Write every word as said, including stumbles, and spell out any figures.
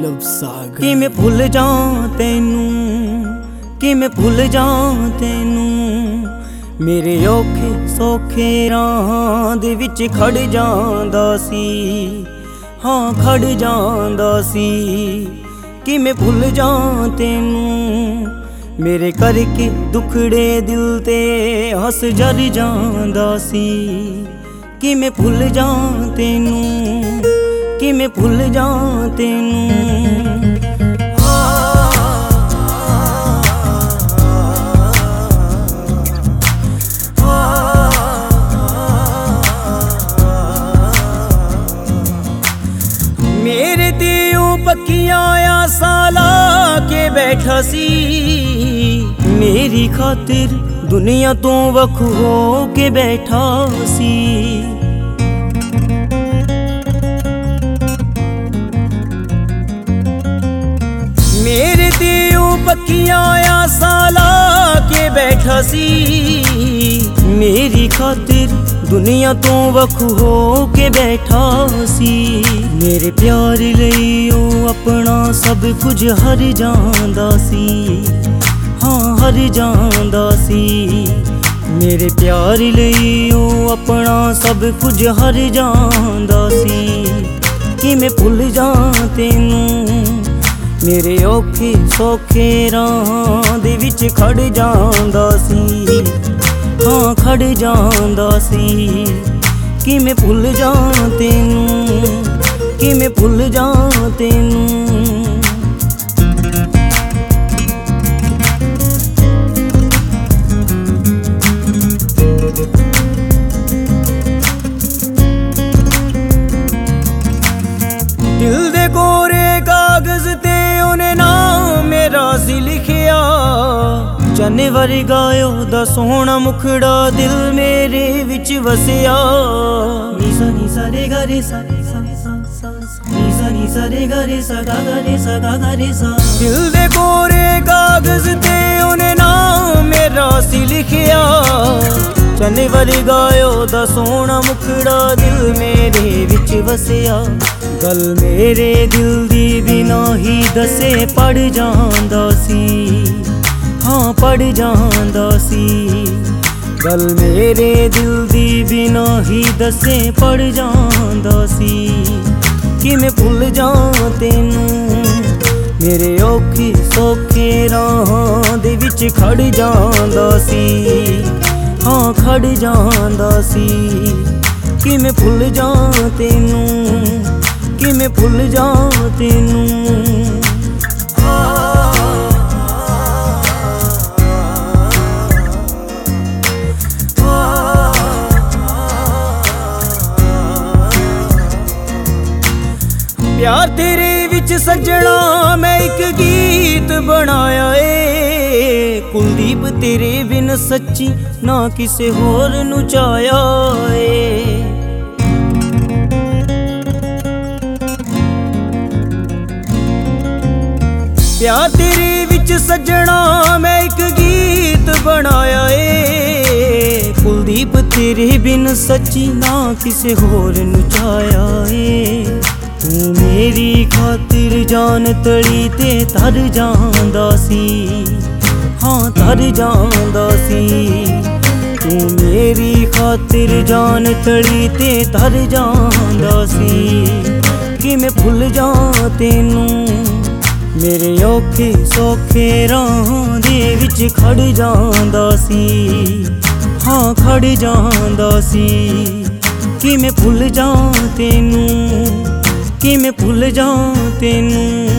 Love सागर कि मैं भुल जाऊं तेनू, कि मैं भुल जाऊं तेनू। मेरे औखे सौखे राहां दे विच खड़ जांदा सी, हाँ खड़ जांदा सी। कि मैं भुल जाऊं तेनू, मेरे करके दुखड़े दिल ते हस जर जांदा सी। कि मैं भुल जाऊं तेनू, कि मैं भुल जाऊं तेनू। मेरे ते ओ पक्कियां आसां ला के बैठा सी, मेरी खातिर दुनिया तो वख हो के बैठा सी। मेरे ते ओ पक्कियां आसां ला के बैठा सी, मेरी खातिर दुनिया तो वख हो के बैठा सी। मेरे प्यार लई ओ अपना सब कुछ हर जांदा सी, हाँ हर जांदा सी। मेरे प्यार लई ओ अपना सब कुछ हर जांदा सी। कि मैं भुल जां तेनू, मेरे औखे सौखे राहां दे विच खड़ जांदा सी, हाँ खड़ जांदा सी। कि मैं भुल जां तेनू, कि मैं भुल जां तेनू। दिल दे कोरे कागज ते उन्हें नाम मेरा सी लिखिया, चन्ने वर्गा दा सोहना मुखड़ा दिल मेरे विच वसिया। नी सा नी सा रे गा रे सा सा सा सा नी सा नी सा रे गा रे सा गा गा रे सा गा गा रे सा। दिल दे कोरे कागज ते उन्हें नाम मेरा सी लिखिया, चन्ने वर्गा दा सोहना मुखड़ा दिल मेरे विच वसिया। गल मेरे दिल दी बिना ही दसे पड़ जांदा सी, हाँ पड़ जांदा सी। गल मेरे दिल दी बिना ही दसे पड़ जांदा सी। कि मैं भुल जां तेनू, मेरे औखे सौखे राहां दे विच खड़ जांदा सी, हाँ खड़ जांदा सी। कि मैं भुल जां तेनू, कि मैं भुल जां तेनू। प्यार तेरे विच सजना मैं एक गीत बनाया ए, कुलदीप तेरे बिन सच्ची ना किसे होर नू चाया ए। प्यार तेरे विच सजना मैं एक गीत बनाया ए, कुलदीप तेरे बिन सच्ची ना किसे होर नू चाया ए। तू मेरी खातिर जान तली ते तर जांदा सी, हाँ तर जांदा सी। तू मेरी खातिर जान तली ते तर जांदा सी। कि मैं भुल जां तेनू, मेरे औखे सौखे राहां दे विच खड़ जांदा सी, हाँ खड़ जांदा सी। कि मैं भुल जां तेनू, कि मैं भुल जां तेनू।